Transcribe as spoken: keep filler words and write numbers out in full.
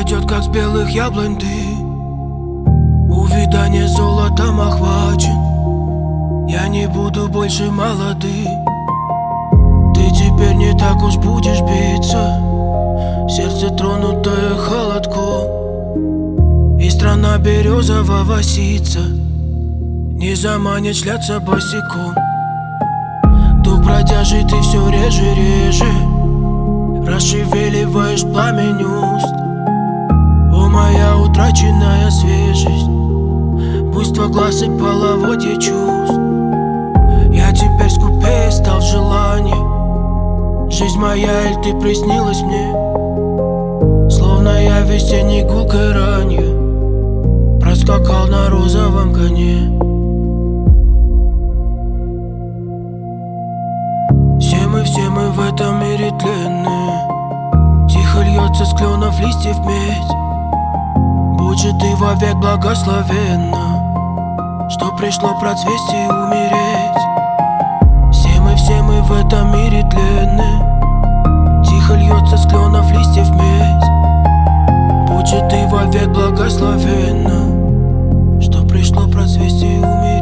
Сойдет, как с белых яблонь ты, увядание золотом охвачен. Я не буду больше молодым. Ты теперь не так уж будешь биться, сердце тронутое холодком. И страна березового ситца не заманит шляться босиком. Дух бродяжий ты все реже, реже расшевеливаешь пламень уст. О, моя утраченная свежесть, буйство глаз и половодье чувств. Я теперь скупее стал в желании. Жизнь моя, иль ты приснилась мне, словно я весенней гулкой ранью проскакал на розовом коне. Все мы, все мы в этом мире тленные, тихо льется с кленов листьев медь. Будь же ты вовек благословенна, что пришло процвести и умереть. Все мы, все мы в этом мире тленные, тихо льется с кленов листьев медь. Будь же ты вовек благословенна, что пришло процвести и умереть.